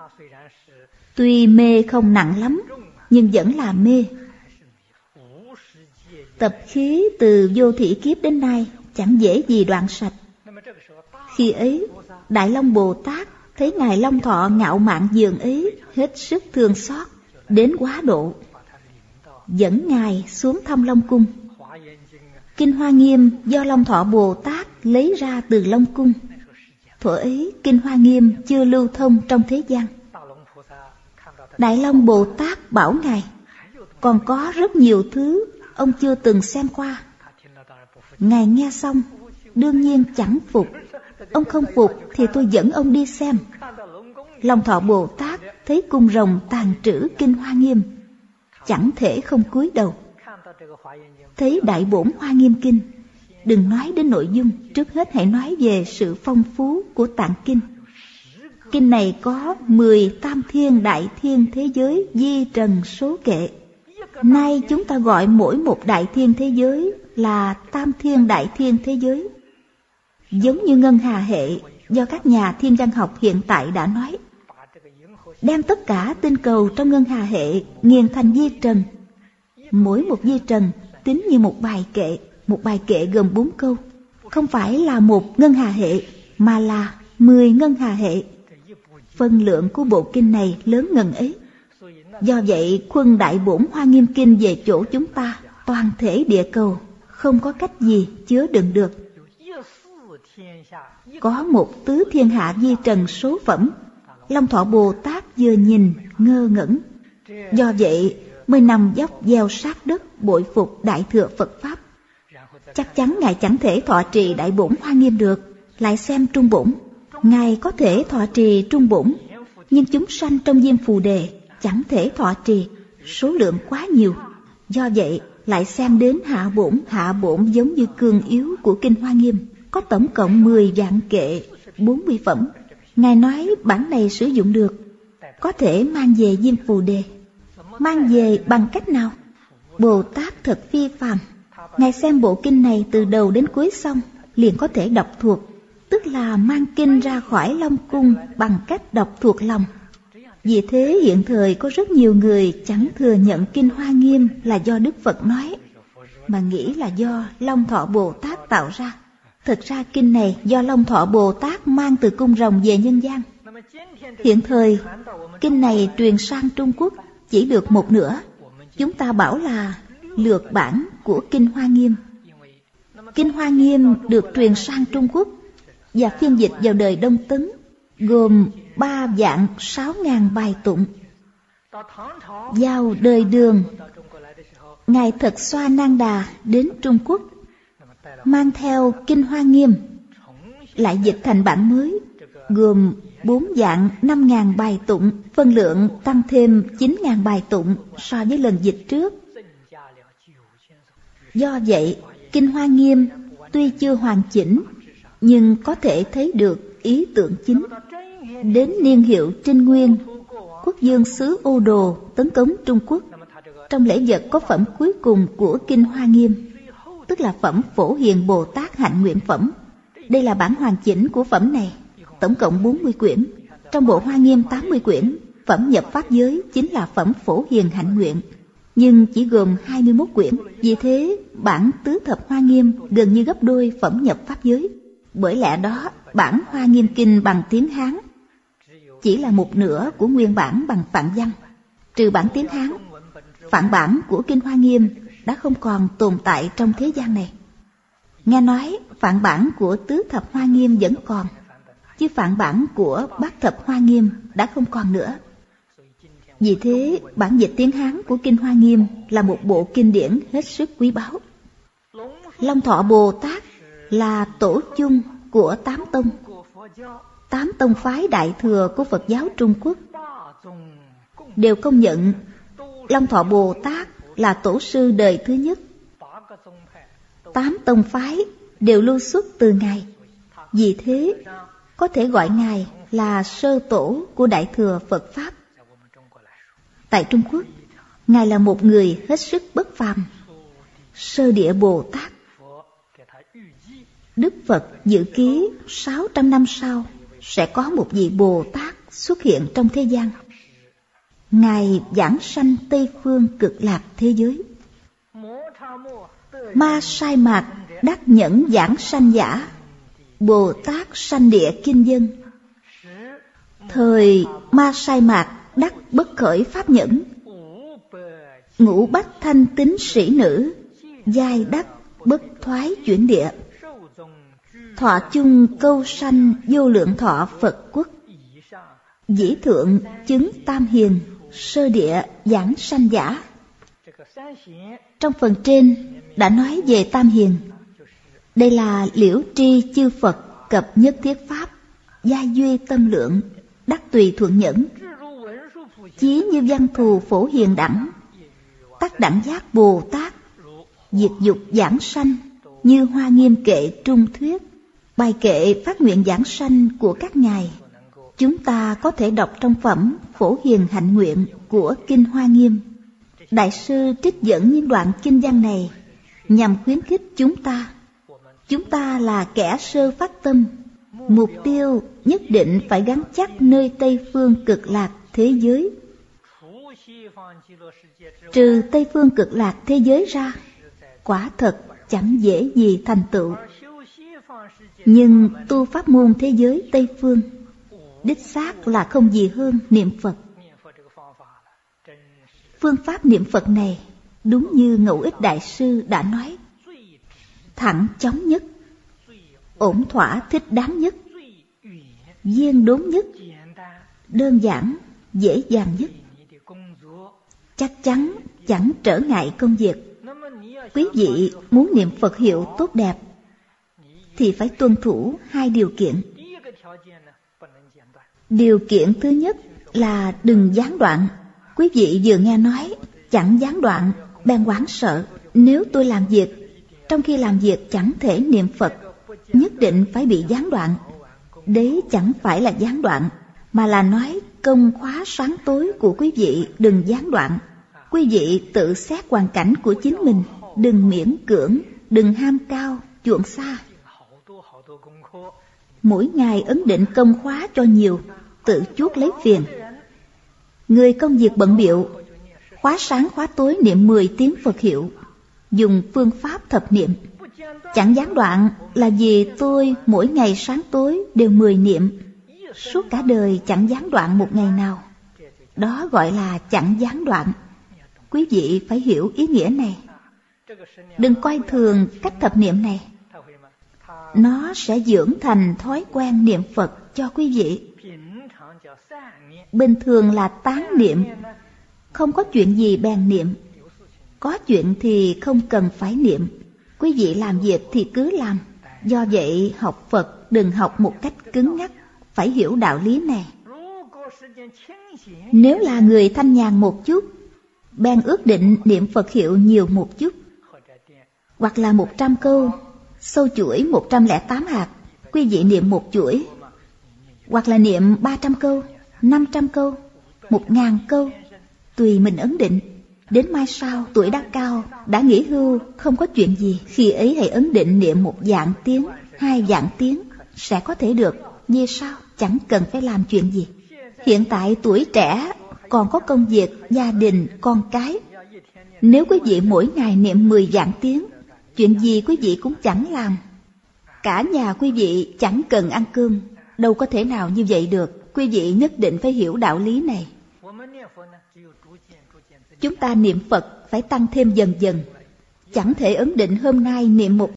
Tuy mê không nặng lắm, nhưng vẫn là mê. Tập khí từ vô thỉ kiếp đến nay chẳng dễ gì đoạn sạch. Khi ấy, Đại Long Bồ Tát thấy Ngài Long Thọ ngạo mạn dường ấy, hết sức thương xót, đến quá độ, dẫn Ngài xuống thăm Long Cung. Kinh Hoa Nghiêm do Long Thọ Bồ Tát lấy ra từ Long Cung. Thuở ấy, Kinh Hoa Nghiêm chưa lưu thông trong thế gian. Đại Long Bồ Tát bảo Ngài, còn có rất nhiều thứ ông chưa từng xem qua. Ngài nghe xong, đương nhiên chẳng phục. Ông không phục thì tôi dẫn ông đi xem. Long Thọ Bồ Tát thấy cung rồng tàng trữ Kinh Hoa Nghiêm, chẳng thể không cúi đầu. Thấy Đại Bổn Hoa Nghiêm Kinh, đừng nói đến nội dung, trước hết hãy nói về sự phong phú của tạng kinh. Kinh này có 10 tam thiên đại thiên thế giới di trần số kệ. Nay chúng ta gọi mỗi một đại thiên thế giới là tam thiên đại thiên thế giới. Giống như ngân hà hệ do các nhà thiên văn học hiện tại đã nói, đem tất cả tinh cầu trong ngân hà hệ nghiền thành di trần. Mỗi một di trần tính như một bài kệ gồm 4 câu. Không phải là một ngân hà hệ, mà là 10 ngân hà hệ. Phân lượng của bộ kinh này lớn ngần ấy. Do vậy, khuân Đại Bổn Hoa Nghiêm Kinh về chỗ chúng ta, toàn thể địa cầu, không có cách gì chứa đựng được. Có một tứ thiên hạ di trần số phẩm. Long Thọ Bồ Tát vừa nhìn ngơ ngẩn. Do vậy mới nằm dốc gieo sát đất bội phục Đại Thừa Phật Pháp. Chắc chắn Ngài chẳng thể thọ trì Đại Bổn Hoa Nghiêm được. Lại xem Trung Bổn. Ngài có thể thọ trì Trung Bổn, nhưng chúng sanh trong Diêm Phù Đề chẳng thể thọ trì, số lượng quá nhiều. Do vậy lại xem đến Hạ Bổn giống như cương yếu của Kinh Hoa Nghiêm, có tổng cộng 10 vạn kệ, 40 phẩm. Ngài nói bản này sử dụng được, có thể mang về Diêm Phù Đề. Mang về bằng cách nào? Bồ Tát thật phi phàm. Ngài xem bộ kinh này từ đầu đến cuối xong, liền có thể đọc thuộc, tức là mang kinh ra khỏi Long Cung bằng cách đọc thuộc lòng. Vì thế hiện thời có rất nhiều người chẳng thừa nhận Kinh Hoa Nghiêm là do Đức Phật nói, mà nghĩ là do Long Thọ Bồ Tát tạo ra. Thật ra kinh này do Long Thọ Bồ Tát mang từ cung rồng về nhân gian. Hiện thời, kinh này truyền sang Trung Quốc chỉ được một nửa. Chúng ta bảo là lược bản của Kinh Hoa Nghiêm. Kinh Hoa Nghiêm được truyền sang Trung Quốc và phiên dịch vào đời Đông Tấn, gồm 3.600.000 bài tụng. Vào đời Đường, Ngài Thật Xoa Nan Đà đến Trung Quốc, mang theo Kinh Hoa Nghiêm, lại dịch thành bản mới, gồm 4.500.000 bài tụng, phân lượng tăng thêm 9.000 bài tụng so với lần dịch trước. Do vậy, Kinh Hoa Nghiêm tuy chưa hoàn chỉnh, nhưng có thể thấy được ý tưởng chính. Đến niên hiệu Trinh Nguyên, quốc dương xứ Ô Đồ tấn công Trung Quốc. Trong lễ vật có phẩm cuối cùng của Kinh Hoa Nghiêm, tức là phẩm Phổ Hiền Bồ Tát Hạnh Nguyện Phẩm. Đây là bản hoàn chỉnh của phẩm này, tổng cộng 40 quyển. Trong bộ Hoa Nghiêm 80 quyển, phẩm nhập Pháp giới chính là phẩm Phổ Hiền Hạnh Nguyện, nhưng chỉ gồm 21 quyển. Vì thế, bản Tứ Thập Hoa Nghiêm gần như gấp đôi phẩm nhập Pháp giới. Bởi lẽ đó, bản Hoa Nghiêm Kinh bằng tiếng Hán chỉ là một nửa của nguyên bản bằng Phạn văn. Trừ bản tiếng Hán, Phạn bản của Kinh Hoa Nghiêm đã không còn tồn tại trong thế gian này. Nghe nói Phạn bản của Tứ Thập Hoa Nghiêm vẫn còn, chứ Phạn bản của Bát Thập Hoa Nghiêm đã không còn nữa. Vì thế, bản dịch tiếng Hán của Kinh Hoa Nghiêm là một bộ kinh điển hết sức quý báu. Long Thọ Bồ Tát là tổ chung của 8 tông. 8 tông phái đại thừa của Phật giáo Trung Quốc đều công nhận Long Thọ Bồ Tát là tổ sư đời thứ nhất. 8 tông phái đều lưu xuất từ Ngài. Vì thế, có thể gọi Ngài là sơ tổ của Đại Thừa Phật Pháp. Tại Trung Quốc, Ngài là một người hết sức bất phàm, Sơ Địa Bồ Tát. Đức Phật dự ký 600 năm sau sẽ có một vị Bồ Tát xuất hiện trong thế gian. Ngài giảng sanh Tây Phương Cực Lạc thế giới. Ma Sai Mạc đắc nhẫn giảng sanh giả, Bồ Tát sanh địa kinh dân. Thời Ma Sai Mạc đắc bất khởi pháp nhẫn, ngũ bách thanh tín sĩ nữ, giai đắc bất thoái chuyển địa. Thọ chung câu sanh vô lượng thọ Phật quốc. Dĩ thượng chứng tam hiền, sơ địa giảng sanh giả. Trong phần trên đã nói về tam hiền. Đây là liễu tri chư Phật cập nhất thiết pháp, gia duy tâm lượng, đắc tùy thuận nhẫn, chí như văn thù phổ hiền đẳng, tắc đẳng giác Bồ Tát, diệt dục giảng sanh, như Hoa Nghiêm kệ trung thuyết. Bài kệ phát nguyện giảng sanh của các ngài, chúng ta có thể đọc trong phẩm Phổ Hiền Hạnh Nguyện của Kinh Hoa Nghiêm. Đại sư trích dẫn những đoạn kinh văn này nhằm khuyến khích chúng ta. Chúng ta là kẻ sơ phát tâm, mục tiêu nhất định phải gắn chắc nơi Tây Phương Cực Lạc thế giới. Trừ Tây Phương Cực Lạc thế giới ra, quả thật chẳng dễ gì thành tựu. Nhưng tu pháp môn thế giới Tây Phương đích xác là không gì hơn niệm Phật. Phương pháp niệm Phật này đúng như Ngẫu Ích Đại Sư đã nói, thẳng chóng nhất, ổn thỏa thích đáng nhất, viên đốn nhất, đơn giản dễ dàng nhất, chắc chắn chẳng trở ngại công việc. Quý vị muốn niệm Phật hiệu tốt đẹp thì phải tuân thủ hai điều kiện. Điều kiện thứ nhất là đừng gián đoạn. Quý vị vừa nghe nói chẳng gián đoạn, bèn hoảng sợ. Nếu tôi làm việc, trong khi làm việc chẳng thể niệm Phật, nhất định phải bị gián đoạn. Đấy chẳng phải là gián đoạn, mà là nói công khóa sáng tối của quý vị đừng gián đoạn. Quý vị tự xét hoàn cảnh của chính mình, đừng miễn cưỡng, đừng ham cao, chuộng xa. Mỗi ngày ấn định công khóa cho nhiều, tự chuốc lấy phiền. Người công việc bận bịu, khóa sáng khóa tối niệm 10 tiếng Phật hiệu, dùng phương pháp thập niệm. Chẳng gián đoạn là vì tôi mỗi ngày sáng tối đều 10 niệm, suốt cả đời chẳng gián đoạn một ngày nào. Đó gọi là chẳng gián đoạn. Quý vị phải hiểu ý nghĩa này. Đừng coi thường cách thập niệm này. Nó sẽ dưỡng thành thói quen niệm Phật cho quý vị. Bình thường là tán niệm, không có chuyện gì bèn niệm. Có chuyện thì không cần phải niệm. Quý vị làm việc thì cứ làm. Do vậy học Phật đừng học một cách cứng nhắc, phải hiểu đạo lý này. Nếu là người thanh nhàn một chút, bèn ước định niệm Phật hiệu nhiều một chút, hoặc là 100 câu, sâu chuỗi 108 hạt, quý vị niệm một chuỗi, hoặc là niệm 300 câu, 500 câu, 1000 câu, tùy mình ấn định. Đến mai sau tuổi đã cao, đã nghỉ hưu, không có chuyện gì, khi ấy hãy ấn định niệm 1 vạn tiếng, 2 vạn tiếng, sẽ có thể được. Vì sao? Chẳng cần phải làm chuyện gì. Hiện tại tuổi trẻ, còn có công việc, gia đình, con cái. Nếu quý vị mỗi ngày niệm 10 vạn tiếng, chuyện gì quý vị cũng chẳng làm. Cả nhà quý vị chẳng cần ăn cơm, đâu có thể nào như vậy được. Quý vị nhất định phải hiểu đạo lý này. Chúng ta niệm Phật phải tăng thêm dần dần. Chẳng thể ấn định hôm nay niệm 1